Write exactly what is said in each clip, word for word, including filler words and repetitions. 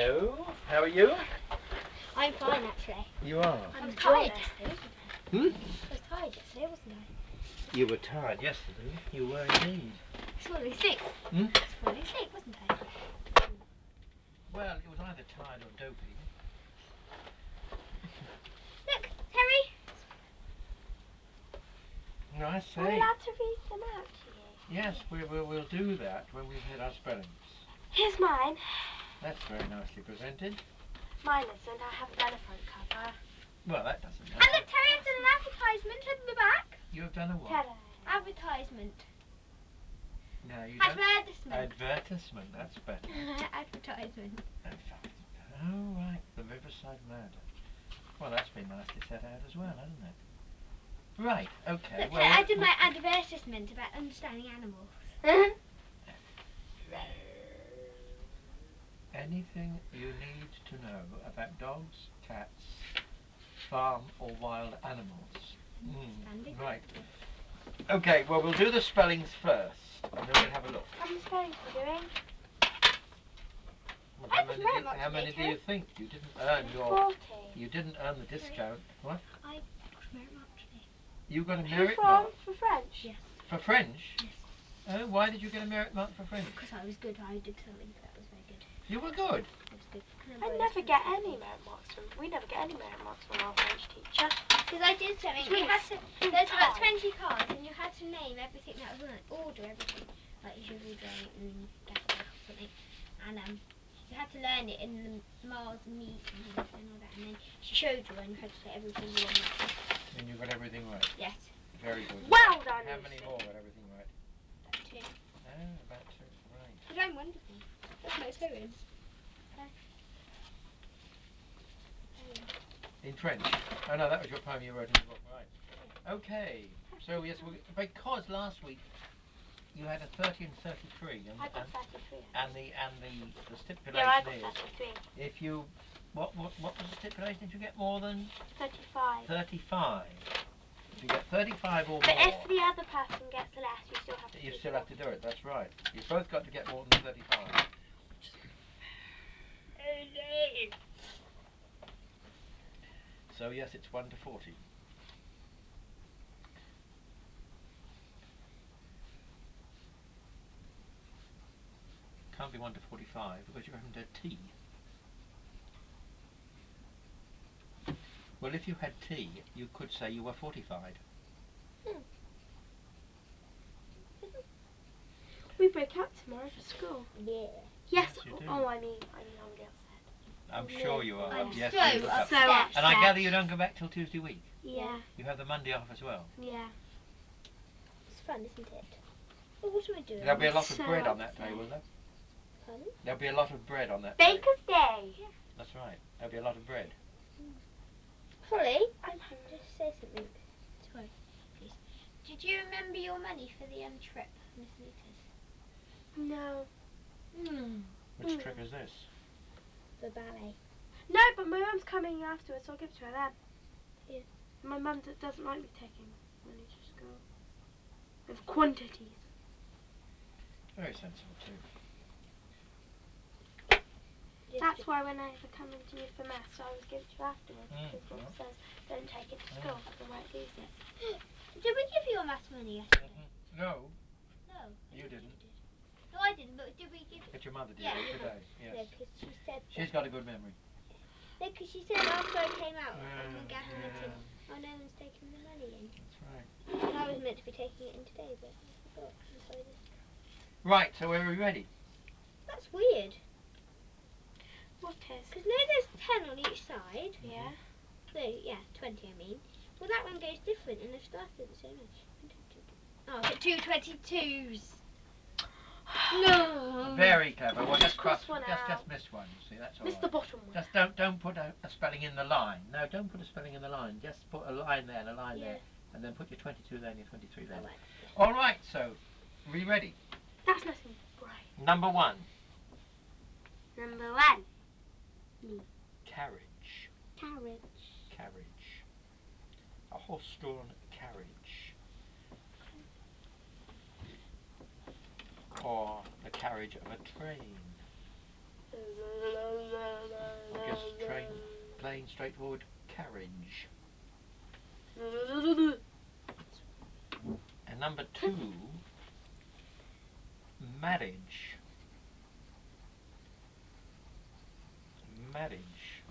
Hello. How are you? I'm fine, actually. You are? I was tired yesterday, wasn't I? Hmm? I was tired yesterday, wasn't I? You were tired yesterday. You were indeed. I was falling asleep. Hmm? I was falling asleep, wasn't I? Well, it was either tired or dopey. Look, Terry. No, I Are we say. allowed to read them out to you? Yes, we will. We'll do that when we've had our spellings. Here's mine. That's very nicely presented. Mine isn't. I haven't done a front cover. Well, that doesn't And matter. look, Terry, I've done an advertisement at the back. You have done a what? Ta-da. Advertisement. No, you don't. Advertisement. Advertisement. That's better. Advertisement. Oh, right. The Riverside Murder. Well, that's been nicely set out as well, hasn't it? Right. Okay. Look, Well, Terry, I we'll, did we'll, my advertisement about understanding animals. anything you need to know about dogs, cats, farm or wild animals. Understanding Mm, right. animals. Okay, well, we'll do the spellings first, and then we'll have a look. How many spellings are we doing? Well, I how got many, merit do you, mark how today, many do Terry. you think? You didn't earn your... Forty. You didn't earn the discount. What? I got a merit mark today. You got a Who merit from? mark? For French? Yes. For French? Yes. Oh, why did you get a merit mark for French? Because I was good. I did something that was very good. You were good? I was good. I never get any merit marks from... We never get any merit marks from our French teacher. Because I did something. Really You had to... really There's about tight. twenty cards and you had to name everything that was on it. Order everything. Like je voudrais une café or something. And um, you had to learn it in the miles and meters and all that. And then she showed you and you had to say every single one right. And you got everything right? Yes. Very good. Well done, How Lucy. many more got everything right? About two. Oh, about two. Right. But I'm wonderful. That's my poem. In French? Oh no, that was your poem you wrote in the book, right. Okay, so yes, we, because last week you had a thirty and thirty-three and, I got and, thirty-three. and the and the, the stipulation Yeah, I got is thirty-three. if you what, what what was the stipulation if you get more than thirty-five. thirty-five. If you get thirty-five or but more. But if the other person gets less, you still have to You do still four. have to do it, that's right. You've both got to get more than thirty-five. So yes, it's one to forty. Can't be one to forty-five because you haven't had tea. Well, if you had tea, you could say you were fortified. Hmm. We break up tomorrow for school. Yeah. Yes. Yes, you do. Oh, I mean, I mean, I'm really upset. I'm I'm sure really you are. I'm yes, so you look upset. up. So upset. And I gather you don't go back till Tuesday week. Yeah. You have the Monday off as well. Yeah. It's fun, isn't it? Oh, what am I doing? There'll be a lot so of bread on that upset. day, will there? Pardon? There'll be a lot of bread on that Baker's day. Day. Yeah. That's right. There'll be a lot of bread. Mm. Polly, I'm just hungry. say something. Sorry, please. Did you remember your money for the um, trip, Miss Anita's? No. Mm. Which Mm. trip is this? The ballet. No, but my mum's coming afterwards, so I'll give it to her then. Yeah. My mum d doesn't like me taking money to school. With quantities. Very sensible too. Just That's why when I come into you for maths, I always give it to you afterwards. Mm, Because mum yeah. says, don't take it to school, because I might lose it. Did we give you your maths money yesterday? Mm-hmm. No. No. You didn't. Did. No, I didn't, but did we give it? But your mother did Yeah, it your today. mum. Yes. No, because she said She's got a good memory. No, because she said after I came out Yeah, on the Gavin yeah. meeting, oh, no one's taking the money in. That's right. And I was meant to be taking it in today, but I forgot. And so I just... Right, so are we ready? That's weird. What is? Because no, there's ten on each side. Yeah. No, yeah, twenty I mean. Well, that one goes different and they've started the same age. One, two, two, two. Oh, okay, two twenty-twos. No. Very clever. Well, just cross, cross one just out. just miss one. You see, that's all Miss right. the bottom one. Just don't don't put a, a spelling in the line. No, don't put a spelling in the line. Just put a line there and a line Yeah. there, and then put your twenty-two there and your twenty-three there. All right. All right. So, we ready? That's nothing bright. Number one. Number one. Me. Carriage. Carriage. Carriage. A horse-drawn carriage. Or the carriage of a train. Or just train, plain, straightforward carriage. And number two, marriage. Marriage.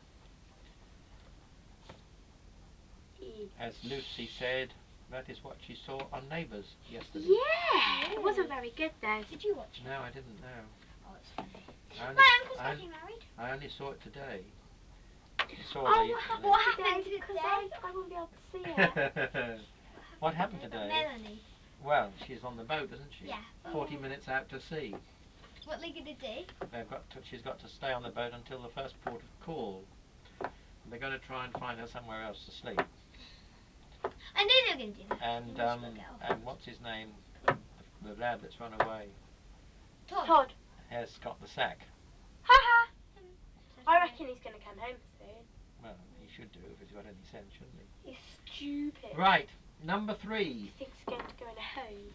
As Lucy said, that is what she saw on Neighbours yesterday. Yeah, it wasn't very good though. Did you watch it? No, I didn't know. Oh, it's funny. I only, My uncle's I, getting married. I only saw it today. I saw Oh, the, what happened the What today? happened Because today? I, I won't be able to see it. What happened About today? Melanie. Well, she's on the boat, isn't she? Yeah. Forty Yeah. minutes out to sea. What are they gonna do? They've got to, she's got to stay on the boat until the first port of call. They're going to try and find her somewhere else to sleep. I knew they were gonna do that. And They must um, work it out. and what's his name? The, the lad that's run away Todd. Todd. has got the sack. Haha. So I sorry. reckon he's going to come home soon. Well, he should do if he's got any sense, shouldn't he? He's stupid. Right, number He three, thinks he's going to go in a home.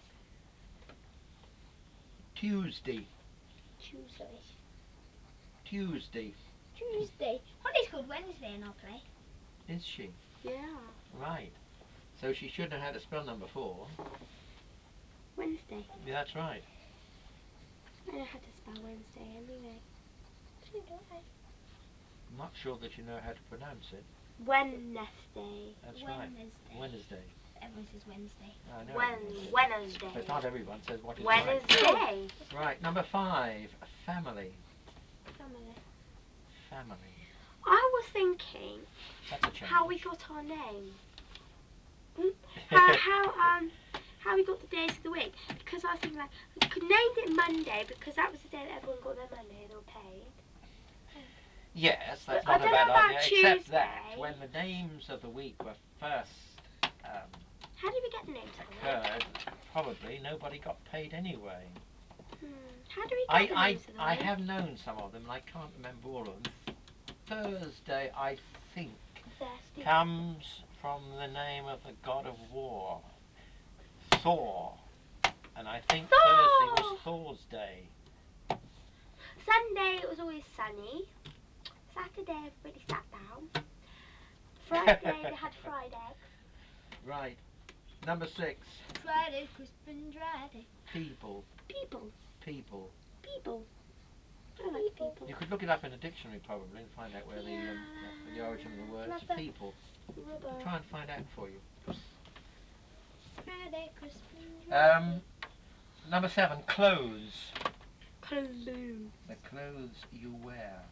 Tuesday. Tuesday. Tuesday. Tuesday. Holly's called Wednesday in our play. Is she? Yeah. Right. So she should know how to spell number four. Wednesday. Yeah, that's right. I know how to spell Wednesday anyway. So do I. I'm not sure that you know how to pronounce it. Wednesday. That's Wednesday. right. Wednesday. Everyone says Wednesday. I know. Wen everyone says- Wednesday. But not everyone says what is right. Wednesday. Right, number five, family. Family. Family. I was thinking That's a change. how we got our name. How how um how we got the days of the week, because I was thinking like we could named it Monday because that was the day that everyone got their Monday and they were paid. Yes, that's But I not a don't bad know about idea, except that Tuesday. when the names of the week were first um, How did we get the names of the week? occurred, probably nobody got paid anyway. Hmm. How do we I, get the I, names of the I week? have known some of them, and I can't remember all of them. Thursday, I think, Thirsty. comes from the name of the god of war, Thor. And I think Thor! Thursday was Thor's day. Sunday it was always sunny. Saturday everybody sat down. Friday they had fried eggs. Right. Number six. Friday, crisp and dry day. People. People. People. People. I like people. You could look it up in a dictionary probably and find out where the, um, Yeah. the origin of the word Love is. that. People. Rubber. I'll try and find out for you. Friday, crisp and dry Um, day. number seven, clothes. Clothes. The clothes you wear.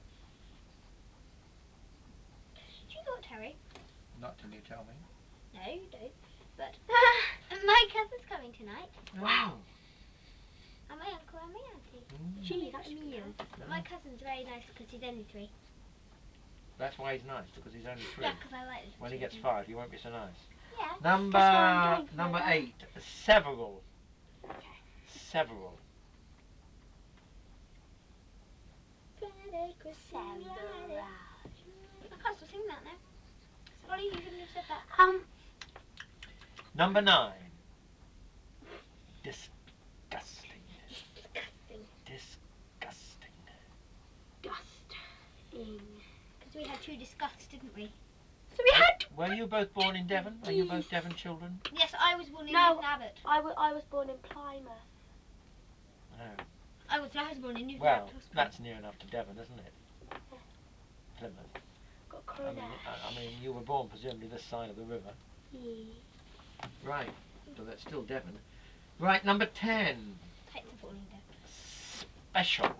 Do you know what, Terry? Not till you tell me. No, you don't. But my cousin's coming tonight. Oh. And my uncle and my auntie. Mm. Gee, Make that's a meal. nice. But my cousin's very nice because he's only three. That's why he's nice, because he's only three. Yeah, because I like little When he gets children. five, he won't be so nice. Yeah. Number That's why I'm getting number further. eight, several. Okay. Several. Friday, crisp and dry day. I can't stop singing that now. Holly, you shouldn't have said that. Um. Number nine. Disgusting. Disgusting. Disgusting. Disgusting. Because we had two disgusts, didn't we? So we had. Were you both born in Devon? Are you both Devon children? Yes, I was born in No. Newton Abbot. I, w I was born in Plymouth. Oh. I was, I was born in Newton Well, Abbot Hospital. that's near enough to Devon, isn't it? Yeah. Plymouth. Got I coronash. mean, I, I mean, you were born presumably this side of the river. Yeah. Right. So that's still Devon. Right, number ten. Heights are falling down. Special.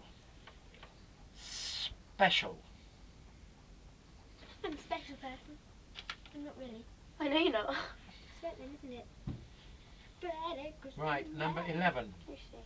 Special. I'm a special person. I'm not really. I know you're not. It's right then, isn't it? Friday, Christmas. Right, number eleven. You see.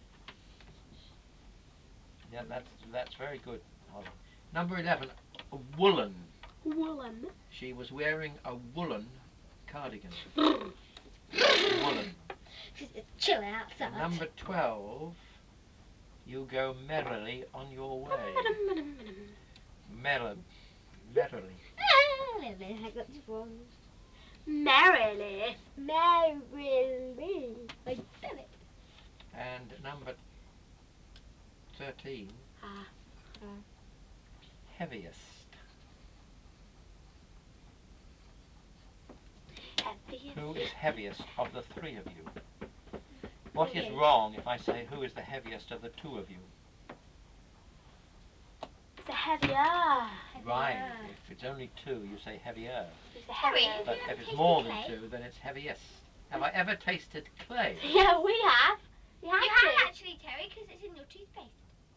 Yeah, that's that's very good, Holly. Number eleven, woolen. Woolen. She was wearing a woolen cardigan. Woolen. It's chilly outside. And number twelve, you go merrily on your way. Merrily. Merrily. I got this wrong. Merrily. Merrily. I did it. And number thirteen, Ah. Uh. Heaviest. Heaviest. Who is heaviest of the three of you? What is Okay. wrong if I say who is the heaviest of the two of you? It's a heavier. Right. Heavier. If it's only two, you say heavier. It's a Terry, heavier. have But you ever if it's tasted more than clay? two, then it's heaviest. Have I ever tasted clay? Yeah, we have. We have You to. have actually, Terry, because it's in your toothpaste.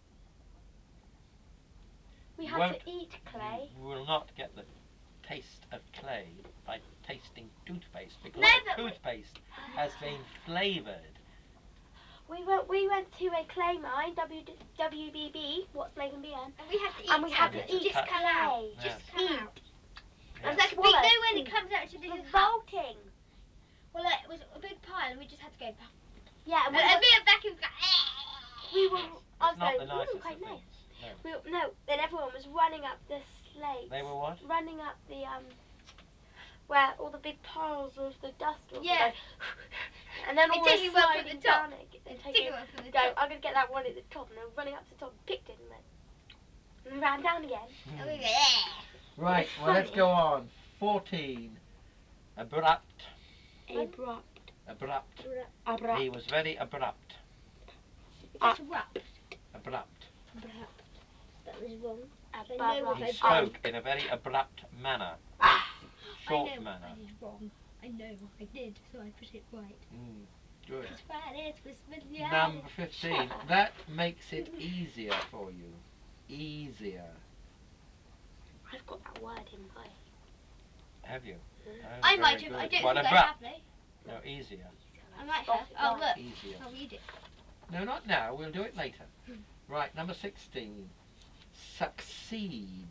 We You had won't- to eat clay. You will not get the taste of clay by tasting toothpaste because No, the but we- toothpaste has been flavoured. We went. We went to a clay mine. W W B B. What's Blake B M? And we had to eat And we had some. to You eat just touch. come out. clay. Yes. Just come Eat. out. Yeah. It's like a big, Swallow. no, when it comes out to the little hut. Revolting. Well, like, it was a big pile, and we just had to go. Back. Yeah, and we And were, a bit back and go. we were. Yes. I It's was not going, the "Ooh, nicest quite of nice." things. No. We were, no, then everyone was running up the slates. They were what? Running up the um, where all the big piles of the dust was. Yeah. Going, and then They all take the you up at the sliding top. down it. They They take take you. you up from the Go. top. I'm gonna get that one at the top, and then running up to the top, and picked it, and went, and ran down again. And we go, yeah. Right. It's Well, let's funny. go on. Fourteen. Abrupt. Abrupt. Abrupt. Abrupt. He was very abrupt. It's just abrupt. Abrupt. Abrupt. That was wrong. Abrupt. I know what He I've spoke done. in a very abrupt manner. Ah. Short I know manner. I did wrong. I know I did, so I put it right. Mm, good. It's Friday, it's Christmas, yeah. Number fifteen. That makes it easier for you. Easier. I've got that word in my. Have you? Mm. Oh, I very might have. good. I don't What think I abrupt? have though. No, easier. I might Spelt have. it Oh right. look. Easier. I'll read it. No, not now. We'll do it later. Right, number sixteen. Succeed.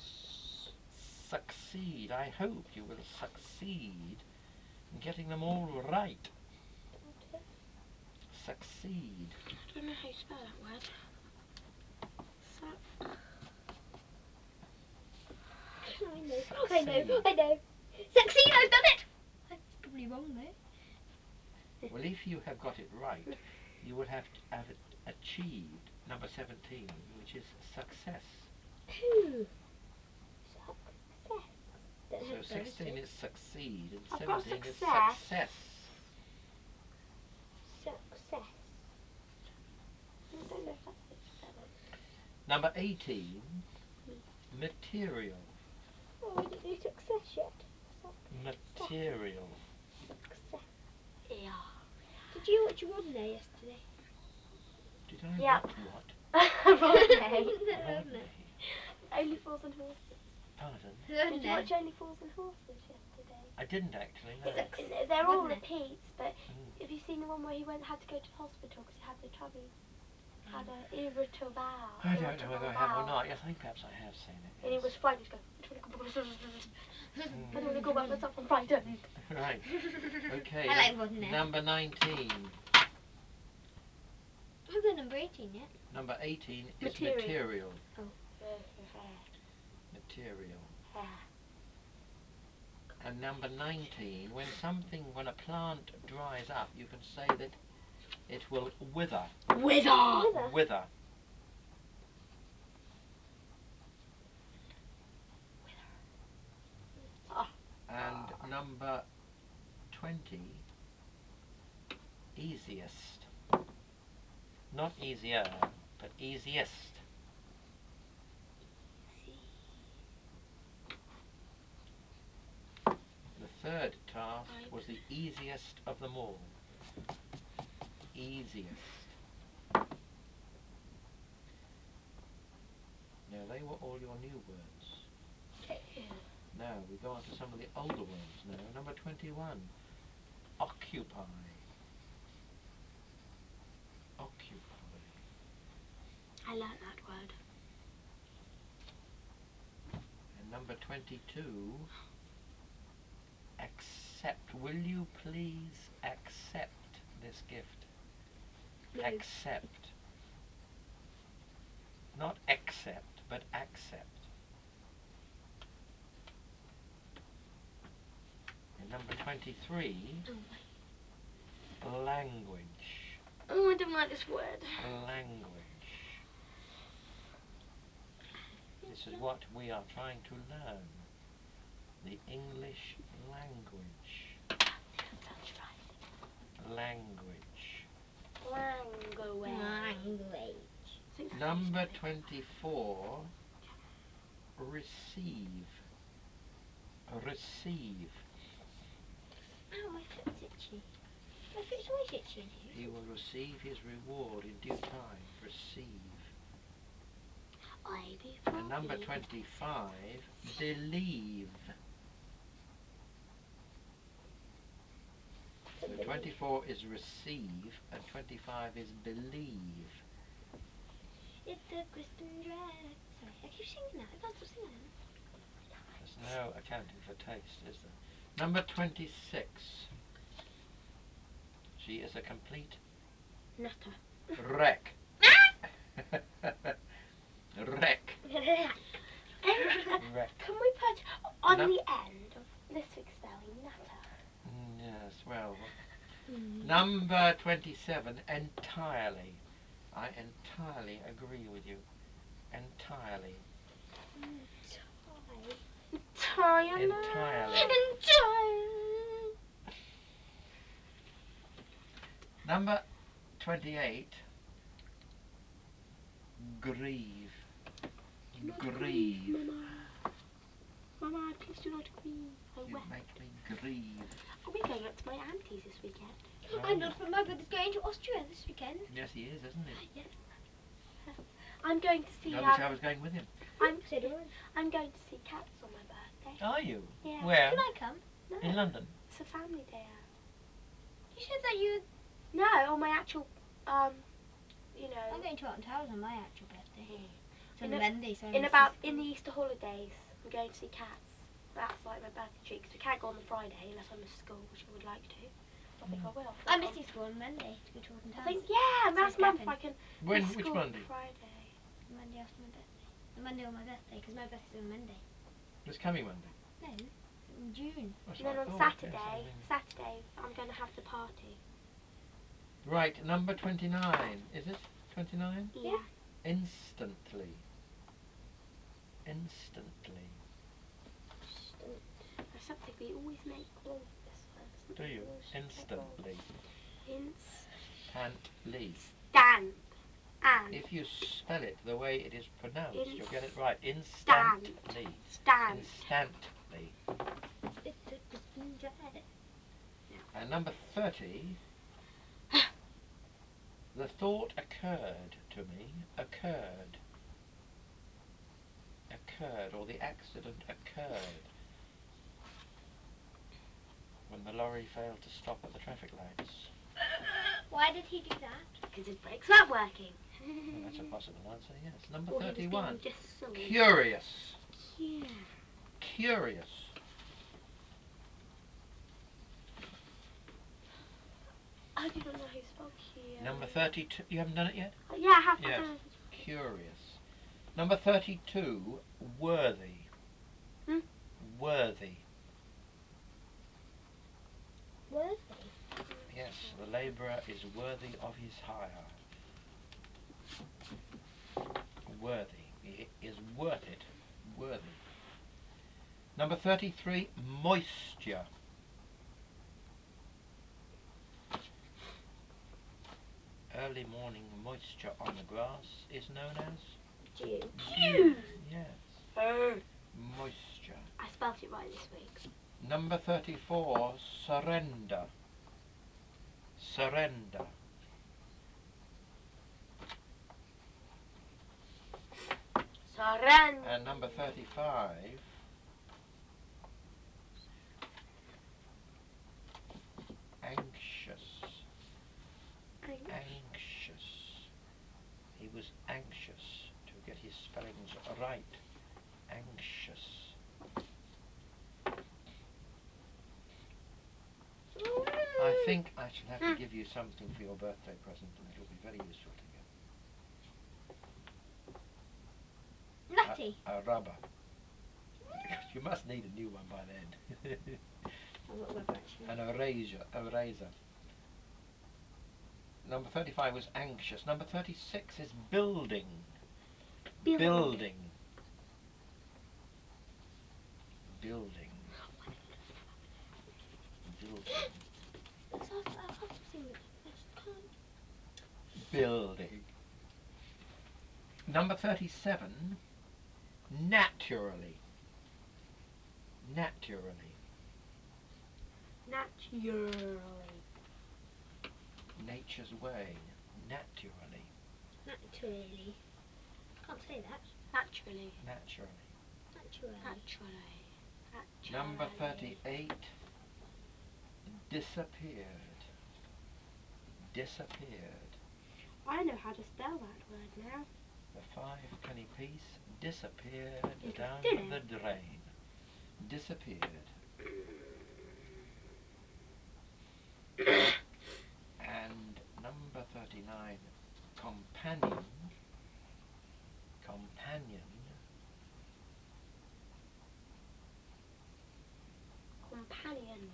Succeed. I hope you will succeed in getting them all right. Okay. Succeed. I don't know how you spell that word. Suck. I know. Succeed. I know. I know. Succeed. I've done it. That's probably wrong though. Well, if you have got it right, you will have, to have achieved number seventeen, which is success. Two. Success. Don't So have sixteen bonuses. is succeed and I've got seventeen is success. success. Success. I don't know if that's how you spell it. Number eighteen, Mm. material. Oh, I didn't do success yet. Success. Material. Success. Yeah. Did you watch Rodney yesterday? Did I Yeah. watch what? Rodney. Rodney. Only Fools and Horses. Pardon? Did you watch Only Fools and Horses yesterday? I didn't actually, no. It's a- N- They're all Rodney. repeats, but Mm. have you seen the one where he went had to go to hospital because he had the tummy, had a irritable bowel. I don't know irritable whether I have or bowel. not. Yes, I think perhaps I have seen it. And he Yes. was frightened. He's going, I don't Mm. want to go back myself. I'm frightened. Right. Okay. I like num- Rodney. Number nineteen. I haven't got number eighteen yet. Number eighteen is Material. material. Oh. Material. And number nineteen, when something, when a plant dries up, you can say that it will wither. Wither. Wither. Wither. Oh. And number twenty, easiest. Not easier, but easiest. The third task Right. was the easiest of them all. Easiest. Now they were all your new words. Now we go on to some of the older ones now. Number twenty-one. Occupy. Occupy. I learnt that word. And number twenty-two. Accept. Will you please accept this gift? No. Accept. Not accept, but accept. And number twenty-three. Oh, Language. Oh, I don't like this word. Language. This is what we are trying to learn. The English language. Language. Language. Language. Number twenty-four. Receive. Receive. Ow, my foot's itchy. My foot's always itchy in here. He will receive his reward in due time. Receive. And number twenty-five. Believe. So twenty-four is receive and twenty-five is believe. It's a Crispin dress. Sorry, I keep singing that. I can't stop singing that. There's no accounting for taste, is there? Number twenty-six. She is a complete nutter. wreck. Wreck. Wreck. Can we put on No. the end of this week's spelling nutter? Mm, yes, well. Mm. Number twenty-seven. Entirely. I entirely agree with you. Entirely. Entirely. Entirely. Entirely. Entirely. Number twenty-eight. Grieve. Do not Grieve. Mama. Mama, please do not grieve. I You wept. make me grieve. Are we going up to my auntie's this weekend? Are I'm you? not, but my brother's going to Austria this weekend. Yes, he is, isn't he? Yes. I'm going to see. I Um, wish I was going with him. I'm. So do I'm going to see cats on my birthday. Are you? Yeah. Where? Can I come? No. In London. It's a family day out. You said that you. No, on my actual. Um. You know. I'm going to Alton Towers on my actual birthday. Yeah. It's on In a a- Monday, so In I'm about sister- in the Easter holidays, I'm going to see cats. That's like my birthday treat because we can't go on the Friday unless I miss school, which I would like to. I think I will. I'm missing school on Monday to go to Alton I Towers. think yeah, So last month Gavin. I can When? miss Which school Monday? on Friday. Monday after my birthday. The Monday on my birthday, because my birthday's on Monday. This coming Monday. No, in June. That's And what then I on thought, Saturday, yes, I mean- Saturday I'm going to have the party. Right, number twenty-nine. Is it twenty-nine? Yeah. Instantly. Instantly. There's something we always make wrong with this one. Do Something you? we always get wrong. Instantly. Tantly. Instant. And. If you spell it the way it is pronounced, Inst- you'll get it right. Stand. Instantly. Stand. Instantly. It's a Crispin dress. And number thirty. The thought occurred to me. Occurred. Occurred, or the accident occurred when the lorry failed to stop at the traffic lights. Why did he do that? Because his brakes weren't working. Well, that's a possible answer, yes. Number Or he was being thirty-one. just silly. Curious. Yeah. Curious. I do not know how to spell curious. Number thirty-two. You haven't done it yet? Uh, yeah, I have. Yes. I don't know. Curious. Number thirty-two. Worthy. Hmm? Worthy. Worthy. Yes, the labourer is worthy of his hire. Worthy. He is worth it. Worthy. Number thirty-three. Moisture. Early morning moisture on the grass is known as Dew. dew. Yes. Oh. Moisture. I spelt it right this week. Number thirty-four. Surrender. Surrender. Surrender. And number thirty-five. Anxious. Anxious. Anxious. He was anxious to get his spellings right. Anxious. I think I shall have to give you something for your birthday present, and it will be very useful to you. Nutty. A, a rubber. You must need a new one by then. I've got rubber actually. An eraser. Eraser. Number thirty-five was anxious. Number thirty-six is building. Building. Building. building. Building. Because I, I can't sing with them. I just can't. Building. Number thirty-seven. Naturally. Naturally. Naturally. Nature's way. Naturally. Naturally. Can't say that. Naturally. Naturally. Naturally. Naturally. Naturally. Number thirty-eight. Disappeared. Disappeared. I know how to spell that word now. The five penny piece disappeared Into down thin the air. drain. Disappeared. And number thirty-nine. Companion. Companion. Companion.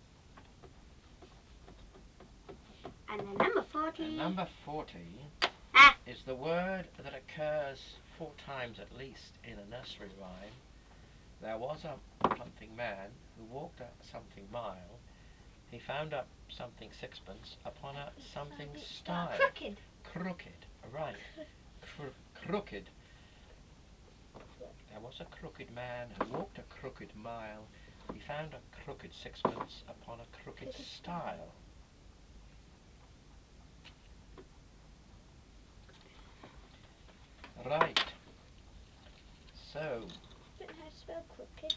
And then number forty. And number forty ah. is the word that occurs four times at least in a nursery rhyme. There was a something man who walked a something mile. He found a something sixpence upon a something stile. Crooked. Crooked. Right. Cro crooked. There was a crooked man who walked a crooked mile. He found a crooked sixpence upon a crooked, Crooked stile. Right. So. I don't know how to spell crooked.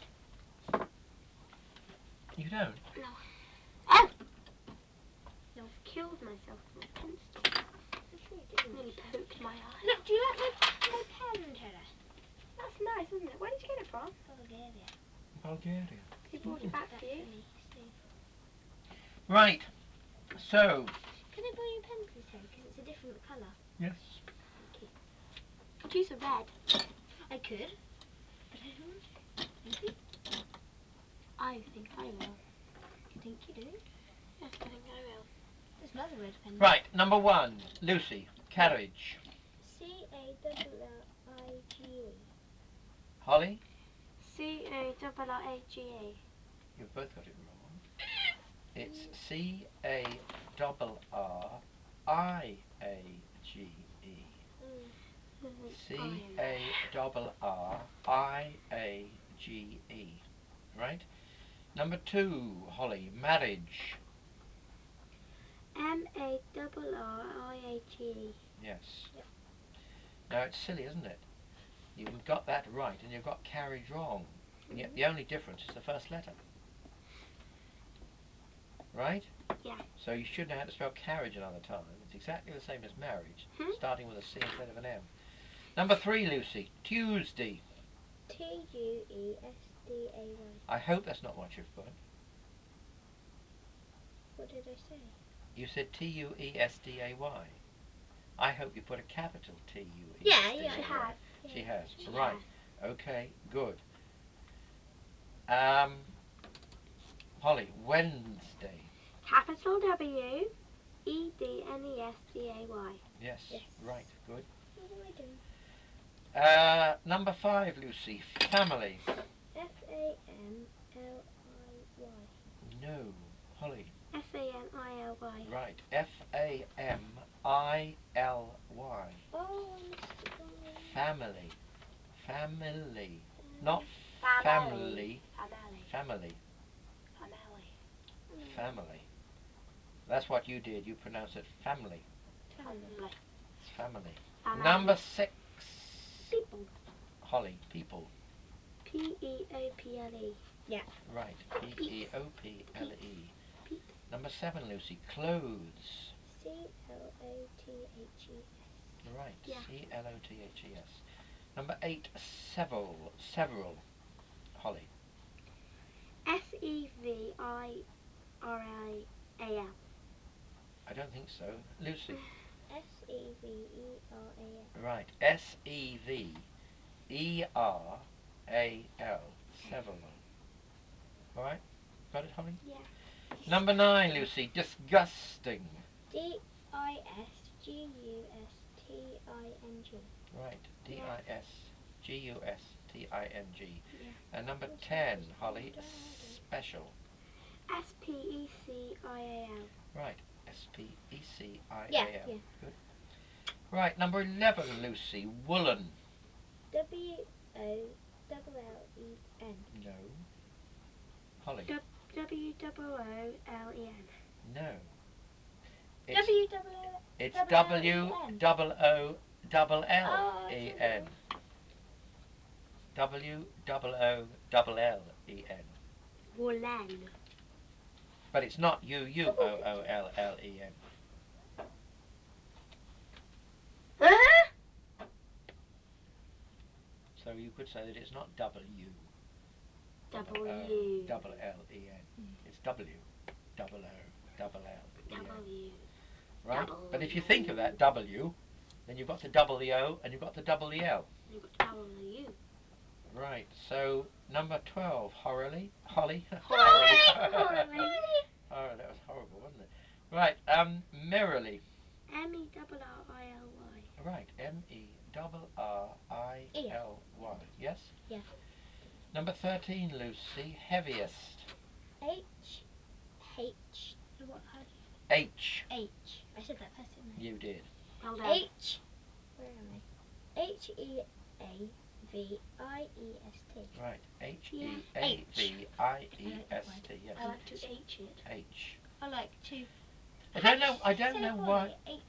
You don't? No. Oh! No, I've killed myself with my pencil. I'm sure you didn't. Nearly poked my eye. Look, do you like my, my pen, Terra? That's nice, isn't it? Where did you get it from? Bulgaria. Bulgaria. Who brought it back That's for you? funny, Steve. Right. So. Can I borrow your pen, please, Terry? Because it's a different colour. Yes. Thank you. Could use a red. I could, but I don't want to. Thank you. I think I will. You think you do? Yes, I think I will. There's another red pen. Right. Number one. Lucy. Carriage. C A double L I G E. Holly. C A double R A G E. You've both got it wrong. It's C A double R I A G E. C A double R I A G E. Right? Number two, Holly. Marriage. M A double R I A G E. Yes. Yep. Now it's silly, isn't it? You've got that right and you've got carriage wrong. And yet Mm-hmm. the only difference is the first letter. Right? Yeah. So you should know how to spell carriage another time. It's exactly the same as marriage, Hmm? starting with a C instead of an M. Number three, Lucy. Tuesday. T U E S D A Y. I hope that's not what you've put. What did I say? You said T U E S D A Y. I hope you put a capital T U E S D A Y. Yeah, yeah, She has. She has. She Right. has. Okay, good. Um, Holly, Wednesday. Capital W E D N E S D A Y. Yes, Yes. right, good. What am I doing? Uh, number five, Lucy. Family. F A M L I Y. No, Holly. F A M I L Y. Right, F A M I L Y. Oh, I missed it wrong. Family. Family. Um, Not family. Family. Family. Family. Family. That's what you did. You pronounced it family. Family. It's family. Family. Number six. People. Holly. People. P E O P L E. Yeah. Right. P E O P L E. Peeps. Number seven, Lucy. Clothes. C L O T H E S. Right. Yeah. C L O T H E S. Number eight. Several. Several. Holly. S E V I R I A L. I don't think so. Lucy. S E V E R A L. Right. S E V E R A L. Several. All right. Got it, Holly? Yeah. Number nine, Lucy. Disgusting. D I S G U S T I N G. Right. D I S G U S T I N G. Yeah. And number ten, Holly, special. S P E C I A L. Right, S P E C I A L. Yeah, yeah. Good. Right, number eleven, Lucy, woolen. W O L L E N. No. Holly. W O O L E N. No. It's, W double O. it's double W L E N. double O double L Oh, E I N. W double O double L E N. Woolen. But it's not U U O O L L E N. Uh-huh. So you could say that it's not W Double O U. double L E N. It's W double O double L E N. W. Right? Double But if you U. think of that W, then you've got to double the O and you've got to double the L. You've got to double the U. Right. So number twelve, Horley. Holly. Horley. Horley. Oh, that was horrible, wasn't it? Right. Um, merrily. M E R R I L Y. Right. M E R R I L Y. Yes. Yeah. Number thirteen, Lucy. Heaviest. H H. What? How do you? H. H. I said that first, didn't I? You did. Well done. H. Where am I? H E A V I E S T. Right. H Yeah. E A V I E S T. Yes. I like to H it. H. I like to. I don't know. I don't say know Holly. why. H.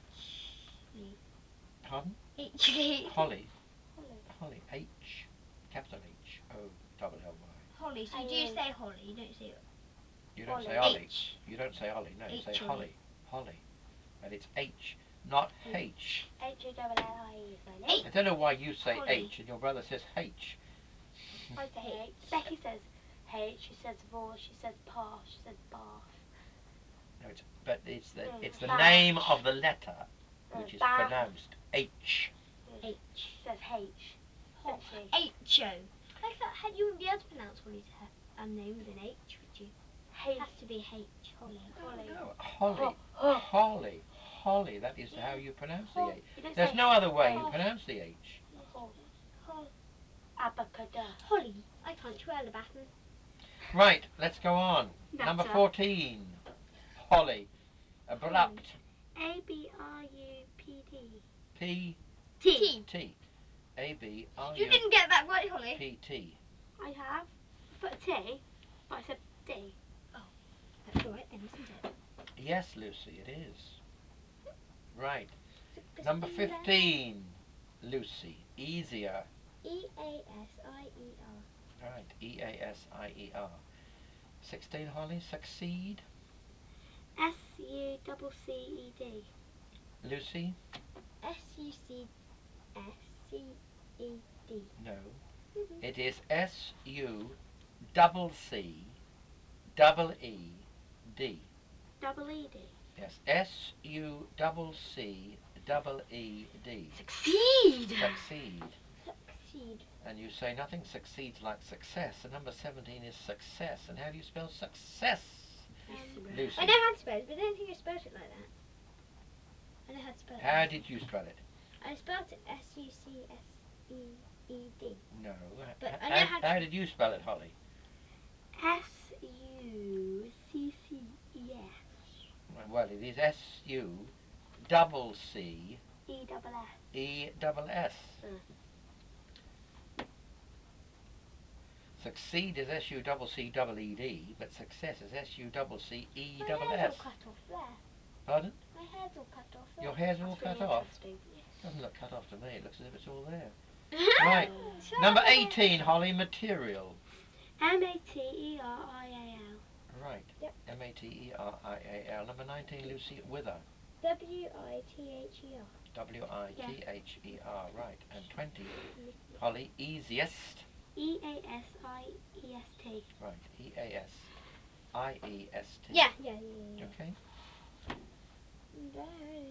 Pardon? H. Holly. Holly. Holly. H. Capital H. O. Double L Y. Holly. So you do say Holly. You don't say. You don't Holly. say Holly. H. You don't say Holly. No, you H say Holly. Holly. Holly. And it's H, not H. H O double L I E is my name. I don't know why you say Holly. H and your brother says H. I say H. Becky says H. She says vor. She says pa. She says bath. No, it's but it's the Mm, it's the batch. name of the letter which Uh, is ba- pronounced H. H. She says H. Ho- H O. I thought had you wouldn't be able to pronounce Holly's ha- um, name with an H, would you? H. It has to be H. Holly. Holly. No, Holly. Ho- ho. Holly. Holly. That is Yeah. how you pronounce Ho- the H. You don't There's say no other way ho- you pronounce the H. ho- Ho- Abacada. Holly. I can't twirl the baton. Right, let's go on. Number Nutter. fourteen. Holly. Abrupt. A B R U P D. P T. T. A B R You U didn't get that right, Holly. P T. I have. I put a T, but I said D. That's all right then, isn't it? Yes, Lucy, it is. Right. Super Number speeder. fifteen. Lucy. Easier. E A S I E R. Right. E A S I E R. sixteen, Holly. Succeed. S U double C E D. Lucy. S U C S C E D. No. Mm-hmm. It is S U double C double E D. Double E D. Yes. S U double C double E D. Succeed. Succeed. Succeed. And you say nothing succeeds like success. And number seventeen is success. And how do you spell success? Um, Lucy. I know how to spell it, but I don't think I spelled it like that. I know how to spell it. How did you spell it? I spelled it S U C S E E D. No. But H- I know how, how to- how did you spell it, Holly? S U C C E S. Well, it is S U double C E double S. E double S. Mm. Succeed is S U double C double E D, but success is S U double C E My double hair's S. all cut off there. Pardon? My hair's all cut off there. Your hair's all That's cut really off? interesting. Doesn't look cut off to me. It looks as if it's all there. Yes. Right. Sure, Number my hair- eighteen, Holly. Material. M A T E R I A L. Right. Yep. M A T E R I A L. Number nineteen, Lucy. Wither. W I T H E R. W I T H E R. Right. And twenty, Yeah. Holly. Easiest. E A S I E S T. Right. E A S I E S T. Yeah, yeah, yeah, yeah. Okay. yeah.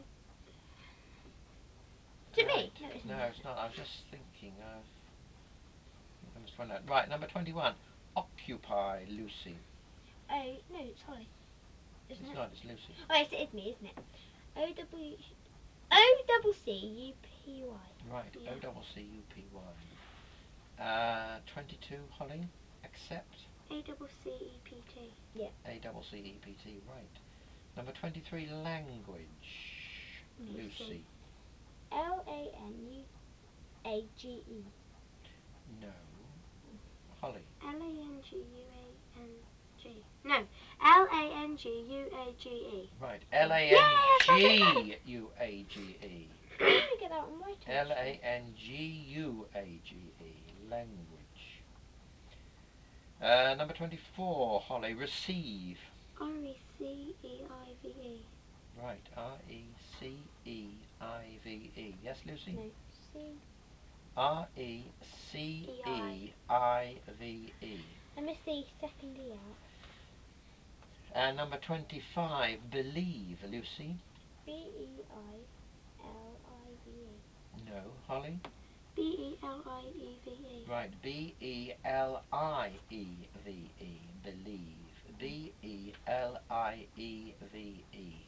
To Right. me? No, it isn't. No, it's not. I was just thinking of. I must find out. Right. Number twenty-one. Occupy, Lucy. Oh, no, it's Holly. Isn't It's it? not. It's Lucy. Oh, yes, it is me, isn't it? O W O double C U P Y. Right. Yeah. O double C U P Y. Uh, twenty-two, Holly. Accept. A double C E P T. Yeah. A double C E P T, right. Number twenty-three, language. Lucy. Lucy. L A N U A G E. No. Holly. L A N G U A N G. No. L A N G U A G E. Right. L A N G U A G E. How did you get that one right? L A N G U A G E. Language. Uh, number twenty-four, Holly. Receive. R E C E I V E. Right. R E C E I V E. Yes, Lucy? No. C. R E C E I V E. I missed the second E out. And number twenty-five, believe, Lucy. B E I L I V E. No, Holly. B E L I E V E. Right, B E L I E V E. Believe. B E L I E V E.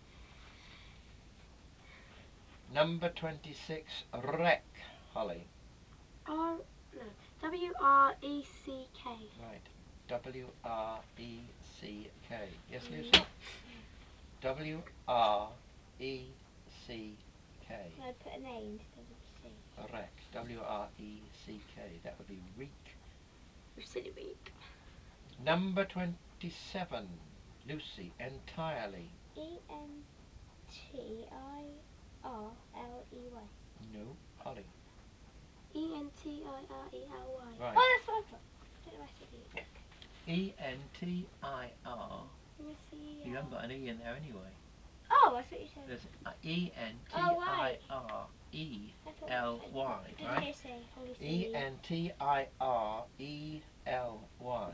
Number twenty-six, wreck, Holly. R no W R E C K. Right. W R E C K. Yes, Lucy? No. W R E C K. I'd put an A instead of C. Wreck. W R E C K. That would be reek. Silly week. Number twenty-seven, Lucy. Entirely. E N T I R L E Y. No, Holly. E N T I R E L Y. Right. Oh, that's what I put. I don't know why I said E. E N T I R. Let me see. You haven't got an E in there anyway. Oh, that's what you said. There's uh, E N T Oh, I right. R E I thought L I Y, didn't right? hear say Holly E say. N T I R E L Y.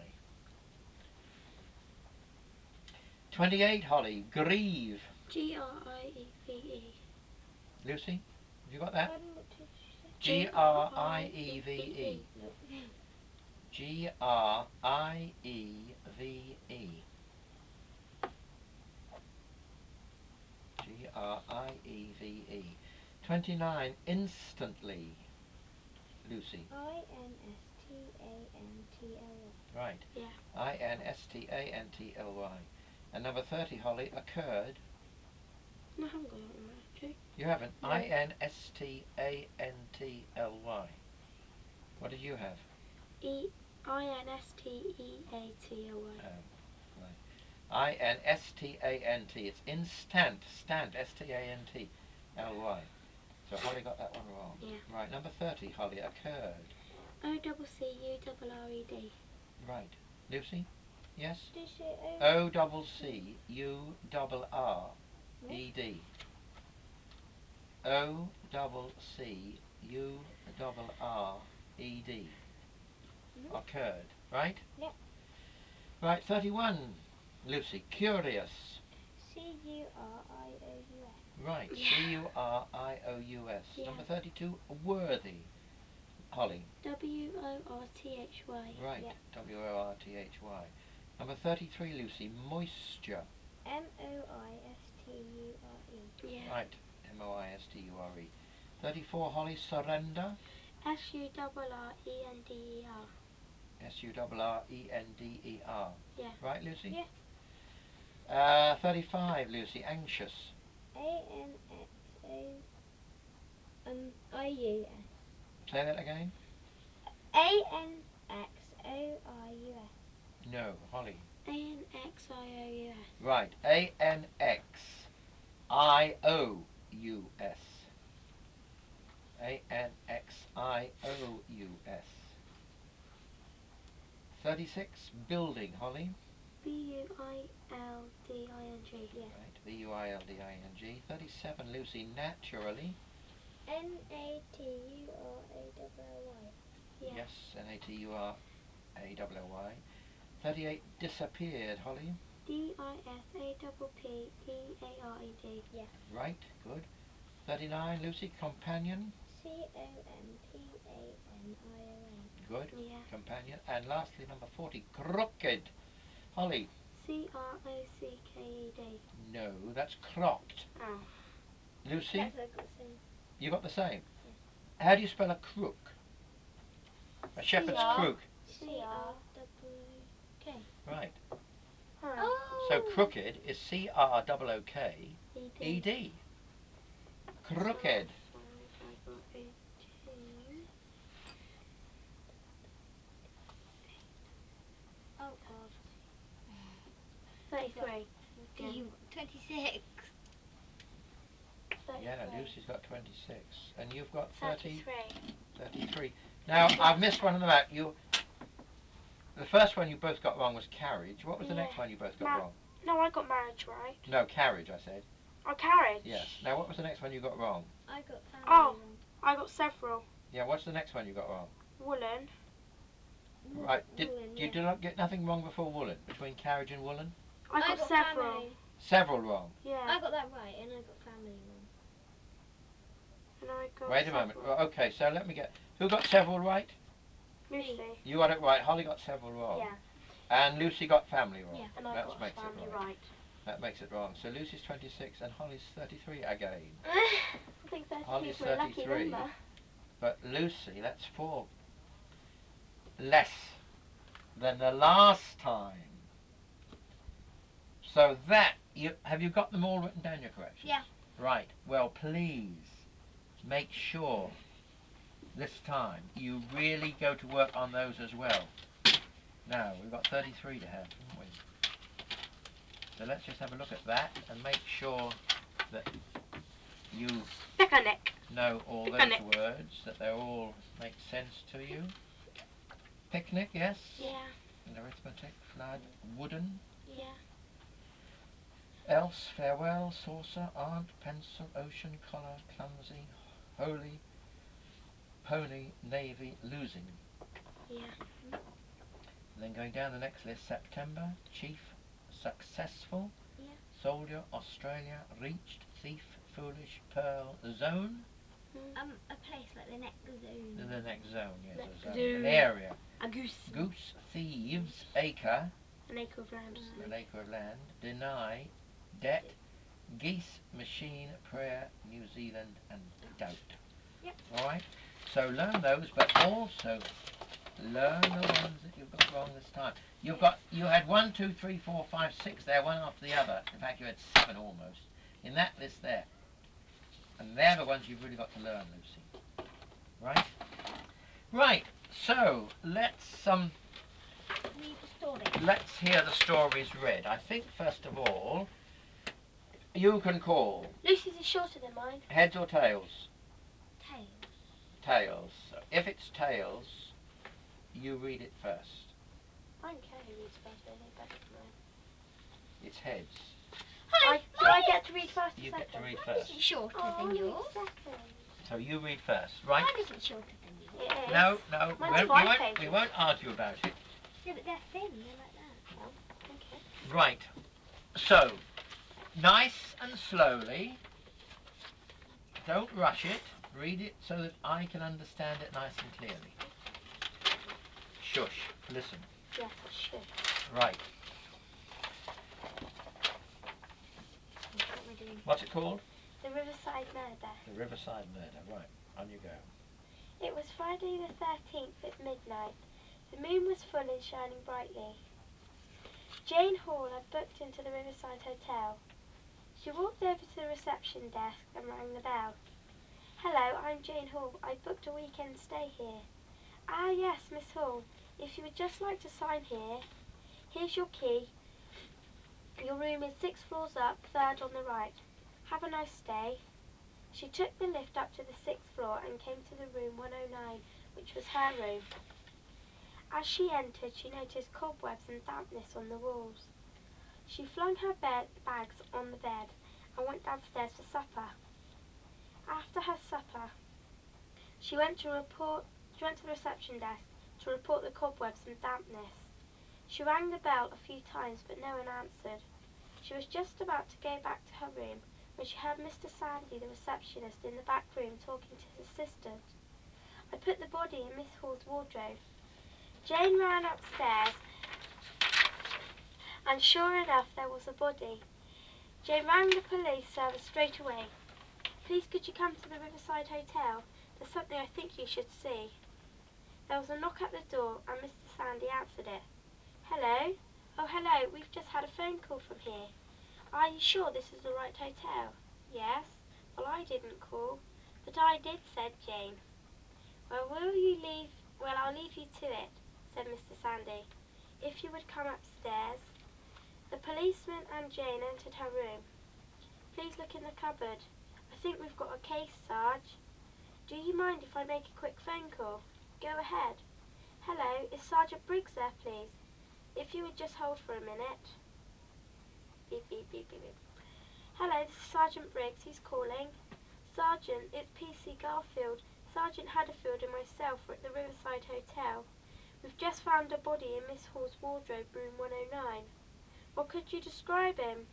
twenty-eight, Holly. Grieve. G R I E V E. Lucy, have you got that? Pardon, what did you say? G R I E V E. Nope. G R I E V E. G R I E V E. twenty-nine, instantly. Lucy. I N S T A N T L Y. Right. Yeah. I N S T A N T L Y. And number thirty, Holly, occurred. No, I haven't got that one right, actually. You haven't. No. I N S T A N T L Y. What did you have? E I N S T E A T L Y. Oh, right. I N S T A N T. It's instant. Stant. S T A N T L Y. So Holly got that one wrong. Yeah. Right. Number thirty, Holly, occurred. O double C U double R E D. Right. Lucy? Yes? Did you say O double C U double R E D. O double C U double R E D. Mm-hmm. Occurred. Right? Yep. Right. thirty-one. Lucy. Curious. C U R I O U S. Right. Yeah. C U R I O U S. Yeah. Number thirty-two. Worthy. Holly. W O R T H Y. Right. Yep. W O R T H Y. Number thirty-three, Lucy. Moisture. M O I S T U R E. Yeah. Right. M O I S T U R E. thirty-four, Holly. Surrender. S U double R E N D E R. S U R R E N D E R. Yeah. Right, Lucy? Yeah. Uh, thirty-five, Lucy. Anxious. A N X O um I U S. Say that again. A N X O I U S. No, Holly. A N X I O U S. Right. A N X I O U S. A N X I O U S. thirty-six, building, Holly. B U I L D I N G. Yeah. Right. B U I L D I N G. thirty-seven, Lucy. Naturally. N A T U R A L L Y. Yeah. Yes, N A T U R A L L Y. thirty-eight, disappeared, Holly. D I S A P P E A R E D. Yeah. Right, good. thirty-nine, Lucy. Companion. C O M P A N I O N. Good. Yeah. Companion. And lastly, number forty, crooked. Holly. C R O C K E D. No, that's crocked. Oh. Lucy, That's like the same. you got the same. Yeah. How do you spell a crook? A shepherd's C R. crook. C R double K. Right. Huh. Oh. So crooked is C R O O K E D. Crooked. So I got eighteen. Oh God. thirty-three. Yeah. twenty-six. Yeah, thirty-three. Lucy's got twenty-six. And you've got thirty, thirty-three. thirty-three. Now, I've missed one of them out. You, the first one you both got wrong was carriage. What was the Yeah. next one you both got Ma- wrong? No, I got marriage right. No, carriage, I said. Oh, carriage. Yes. Now, what was the next one you got wrong? I got family Oh. wrong. I got several. Yeah, what's the next one you got wrong? Woolen. Right. Did, Woolen, you yeah. do not get nothing wrong before woolen? Between carriage and woolen? I got, I got several. family. Several wrong. Yeah. I got that right, and I got family wrong. And I got Wait a several. moment. Well, okay, so let me get. Who got several right? Lucy. You got it right. Holly got several wrong. Yeah. And Lucy got family wrong. Yeah. And I that got makes family it right. right. That makes it wrong. So Lucy's twenty-six and Holly's thirty-three again. I think thirty-three Holly's is my lucky thirty-three. number. But Lucy, that's four less than the last time. So that you have you got them all written down, your corrections? Yeah. Right. Well, please make sure this time you really go to work on those as well. Now we've got thirty-three to have, haven't we? So let's just have a look at that and make sure that you Picnic. know all Picnic. those words, that they all make sense to you. Picnic, yes? Yeah. And arithmetic, flood, wooden. Yeah. Else, farewell, saucer, aunt, pencil, ocean, collar, clumsy, holy, pony, navy, losing. Yeah. And then going down the next list, September, chief, successful, Yeah. soldier, Australia, reached, thief, foolish, pearl, zone. Um, a place like the next zone. The next zone, yes, Next a zone. zone. An area. A goose. Goose, thieves, acre, An acre of land. Uh, an acre of land, deny, debt, geese, machine, prayer, New Zealand, and doubt. Yep. Alright, so learn those, but also learn the ones that you've got wrong this time. You've got, you had one, two, three, four, five, six there, one after the other. In fact, you had seven almost in that list there. And they're the ones you've really got to learn, Lucy. Right? Right, so let's um read the story. let's hear the stories read. I think first of all you can call. Lucy's is shorter than mine. Heads or tails? Tails. Tails. So if it's tails, you read it first. I don't care who reads first, really, but never mind. It's heads. Hi, so I get to read first. You or get to second? read Mine first. isn't shorter Oh, than yours. second. So you read first, right? Mine isn't shorter than yours. It is. No, no, we Mine's won't, we, five won't, pages. we won't argue about it. Yeah, but they're thin. They're like that. Oh, okay. Right. So, nice and slowly. Don't rush it. Read it so that I can understand it nice and clearly. Shush. Listen. Yes, I should. Right. What am I doing? What's it called? The Riverside Murder. The Riverside Murder. Right. On you go. It was Friday the thirteenth at midnight. The moon was full and shining brightly. Jane Hall had booked into the Riverside Hotel. She walked over to the reception desk and rang the bell. Hello, I'm Jane Hall. I booked a weekend stay here. Ah, yes, Miss Hall. If you would just like to sign here, here's your key. Your room is six floors up, third on the right. Have a nice stay. She took the lift up to the sixth floor and came to the room one oh nine, which was her room. As she entered, she noticed cobwebs and dampness on the walls. She flung her bed bags on the bed and went downstairs for supper. After her supper, she went to report. She went to the reception desk to report the cobwebs and dampness. She rang the bell a few times, but no one answered. She was just about to go back to her room when she heard Mister Sandy, the receptionist, in the back room talking to his assistant. I put the body in Miss Hall's wardrobe. Jane ran upstairs, and sure enough there was a body. Jane rang the police service straight away. Please could you come to the Riverside Hotel? There's something I think you should see. There was a knock at the door and Mister Sandy answered it. "Hello? Oh, hello, we've just had a phone call from here. Are you sure this is the right hotel?" "Yes. Well, I didn't call." "But I did," said Jane. "Well, will you leave, well, I'll leave you to it," said Mister Sandy. "If you would come upstairs." The policeman and Jane entered her room. "Please look in the cupboard. I think we've got a case, Sarge." "Do you mind if I make a quick phone call?" "Go ahead." "Hello, is Sergeant Briggs there, please? If you would just hold for a minute." Beep, beep, beep, beep, beep. "Hello, this is Sergeant Briggs. Who's calling?" "Sergeant, it's P C Garfield. Sergeant Haddowfield and myself are at the Riverside Hotel. We've just found a body in Miss Hall's wardrobe, room one oh nine. "Well, could you describe him?"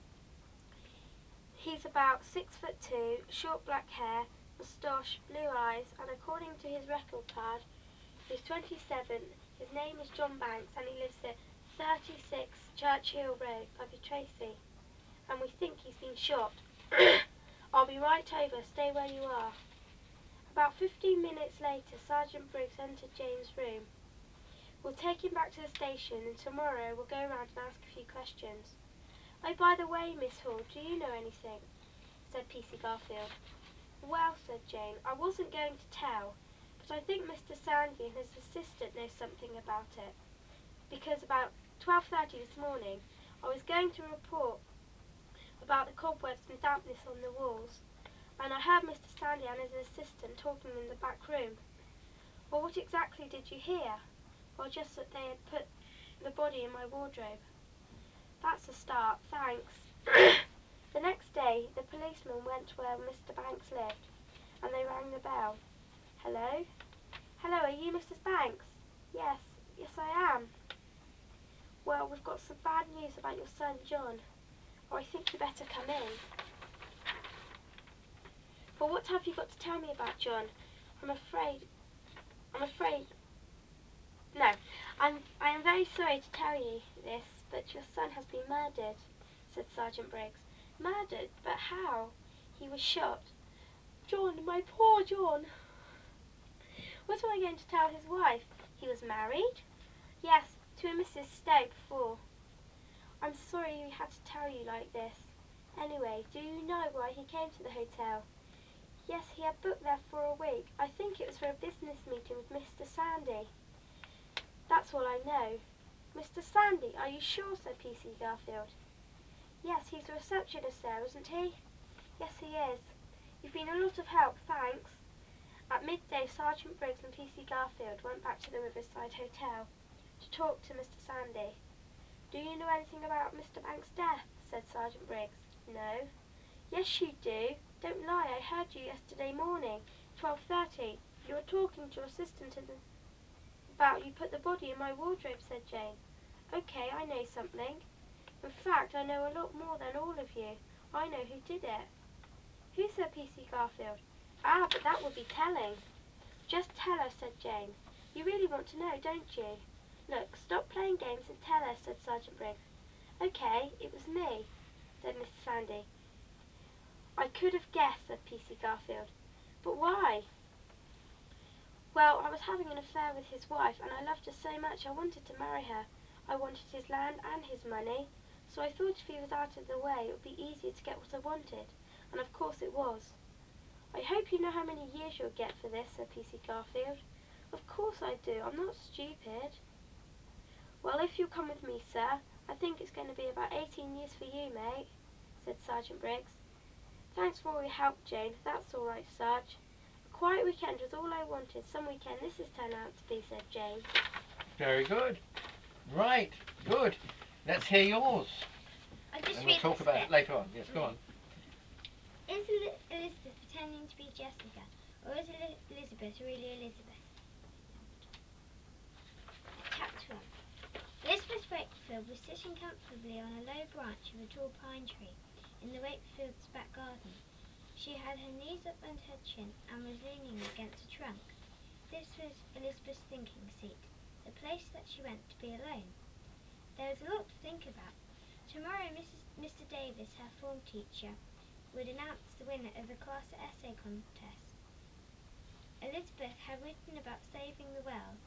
"He's about six foot two, short black hair, moustache, blue eyes, and according to his record card, he's twenty-seven. His name is John Banks, and he lives at thirty-six Churchill Road, Buggy Tracy. And we think he's been shot." "I'll be right over. Stay where you are." About fifteen minutes later, Sergeant Briggs entered Jane's room. "We'll take him back to the station, and tomorrow we'll go round and ask a few questions. Oh, by the way, Miss Hall, do you know anything?" said P C Garfield. "Well," said Jane, "I wasn't going to tell, but I think Mister Sandy and his assistant know something about it, because about twelve thirty this morning I was going to report about the cobwebs and dampness on the walls, and I heard Mister Sandy and his assistant talking in the back room." "Well, what exactly did you hear?" "Well, just that they had put the body in my wardrobe." "That's a start, thanks." The next day the policeman went to where Mister Banks lived, and they rang the bell. "Hello? Hello, are you Missus Banks?" "Yes, yes I am." "Well, we've got some bad news about your son John." "Oh, I think you better come in." "Well, what have you got to tell me about John? I'm afraid, I'm afraid, no, I'm, I am very sorry to tell you this, but your son has been murdered," said Sergeant Briggs. "Murdered? But how?" "He was shot." "John, my poor John!" "What am I going to tell his wife? He was married?" "Yes, to a Missus Stowe before." "I'm sorry we had to tell you like this. Anyway, do you know why he came to the hotel?" "Yes, he had booked there for a week. I think it was for a business meeting with Mister Sandy. That's all I know." "Mister Sandy, are you sure?" said P C Garfield. "Yes, he's the receptionist there, isn't he?" "Yes, he is. You've been a lot of help, thanks." At midday, Sergeant Briggs and P C Garfield went back to the Riverside Hotel to talk to Mister Sandy. "Do you know anything about Mister Banks' death?" said Sergeant Briggs. "No." "Yes, you do. Don't lie. I heard you yesterday morning, twelve thirty. You were talking to your assistant in the about you put the body in my wardrobe," said Jane. "Okay, I know something. In fact, I know a lot more than all of you. I know who did it." "Who?" said P C Garfield. "Ah, but that would be telling." "Just tell us," said Jane. "You really want to know, don't you?" "Look, stop playing games and tell us," said Sergeant Briggs. "Okay, it was me," said Mister Sandy. "I could have guessed," said P C Garfield. "But why?" "Well, I was having an affair with his wife, and I loved her so much I wanted to marry her. I wanted his land and his money, so I thought if he was out of the way it would be easier to get what I wanted, and of course it was." "I hope you know how many years you'll get for this," said P C Garfield. "Of course I do. I'm not stupid." "Well, if you'll come with me, sir, I think it's going to be about eighteen years for you, mate," said Sergeant Briggs. "Thanks for all your help, Jane. That's all right, Sarge. A quiet weekend was all I wanted. Some weekend this has turned out to be," said Jane. Very good. Right, good. Let's hear yours. I'll just And we'll read talk this about bit. it later on. Yes, go Mm. on. Is Eli- Elizabeth pretending to be Jessica, or is Eli- Elizabeth really Elizabeth? Chapter one. Elizabeth Wakefield was sitting comfortably on a low branch of a tall pine tree in the Wakefields' back garden. She had her knees up under her chin and was leaning against a trunk. This was Elizabeth's thinking seat, the place that she went to be alone. There was a lot to think about. Tomorrow Missus Mister Davis, her form teacher, would announce the winner of the class essay contest. Elizabeth had written about saving the world,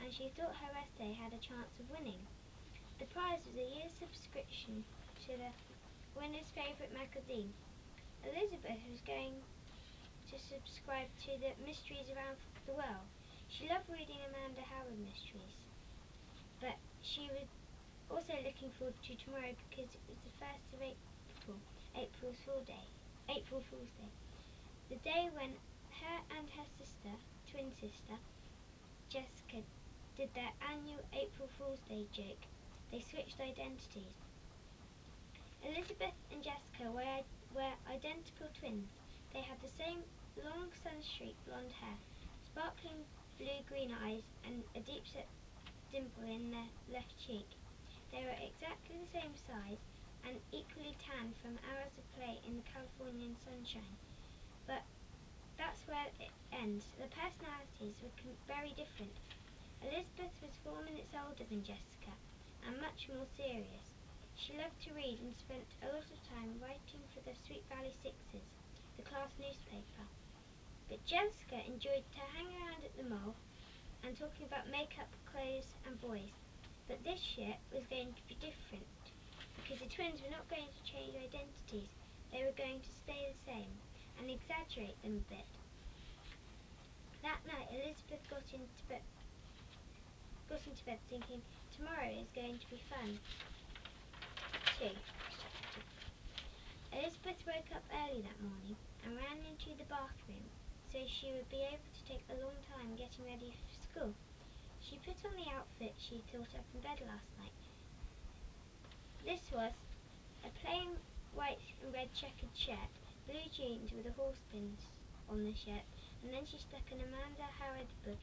and she thought her essay had a chance of winning. The prize was a year's subscription to the winner's favourite magazine. Elizabeth was going to subscribe to the Mysteries Around the World. She loved reading Amanda Howard mysteries, but she was also looking forward to tomorrow because it was the first of April, April Fool's Day, April Fool's Day, the day when her and her sister, twin sister, Jessica, did their annual April Fool's Day joke. They switched identities. Elizabeth and Jessica were, were identical twins. They had the same long sun-streaked blonde hair, sparkling blue-green eyes, and a deep-set dimple in their left cheek. They were exactly the same size and equally tan from hours of play in the Californian sunshine. But that's where it ends. The personalities were very different. Elizabeth was four minutes older than Jessica and much more serious. She loved to read and spent a lot of time writing for the Sweet Valley Sixes, the class newspaper. But Jessica enjoyed to hang around at the mall and talking about makeup, clothes and boys. But this year was going to be different because the twins were not going to change identities. They were going to stay the same and exaggerate them a bit. That night Elizabeth got into bed, got into bed thinking tomorrow is going to be fun too. Elizabeth woke up early that morning and ran into the bathroom so she would be able to take a long time getting ready for school. She put on the outfit she thought up in bed last night. This was a plain white and red checkered shirt, blue jeans with a horse pin on the shirt, and then she stuck an Amanda Howard book